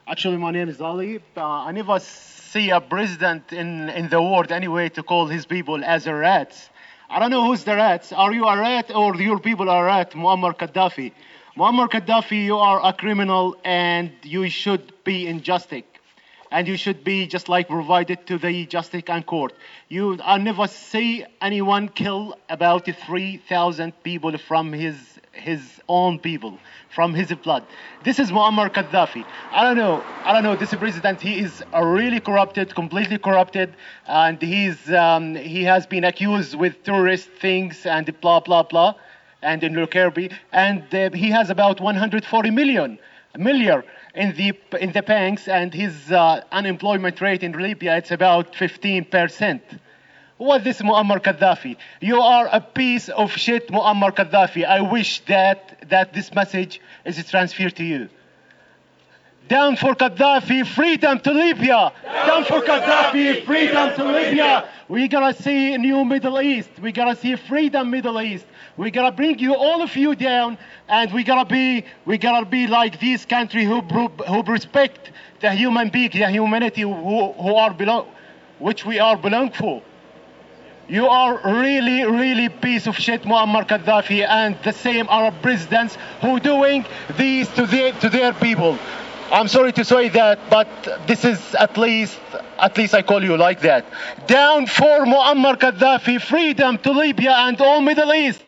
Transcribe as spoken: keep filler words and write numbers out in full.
Actually, my name is Ali. Uh, I never see a president in, in the world anyway to call his people as a rats. I don't know who's the rats. Are you a rat or your people are a rat? Muammar Gaddafi. Muammar Gaddafi, you are a criminal and you should be in justice. And you should be just like provided to the justice and court. You I never see anyone kill about three thousand people from his his own people, from his blood. This is Muammar Gaddafi. I don't know. I don't know. This president, he is uh, really corrupted, completely corrupted, and he's um, he has been accused with terrorist things and blah blah blah, and in Kirby, and uh, he has about one hundred forty million million in the in the banks, and his uh, unemployment rate in Libya it's about fifteen percent. What is Muammar Gaddafi? You are a piece of shit, Muammar Gaddafi. I wish that that this message is transferred to you. Down for Gaddafi, freedom to Libya. Down for Gaddafi, freedom to Libya. We gotta see a new Middle East. We gotta see freedom Middle East. We gotta bring you all of you down, and we gotta be we gotta be like this country who who respect the human being, the humanity who who are belong, which we are belong for. You are really, really piece of shit, Muammar Gaddafi, and the same Arab presidents who doing these to their to their people. I'm sorry to say that, but this is at least, at least I call you like that. Down for Muammar Gaddafi, freedom to Libya and all Middle East.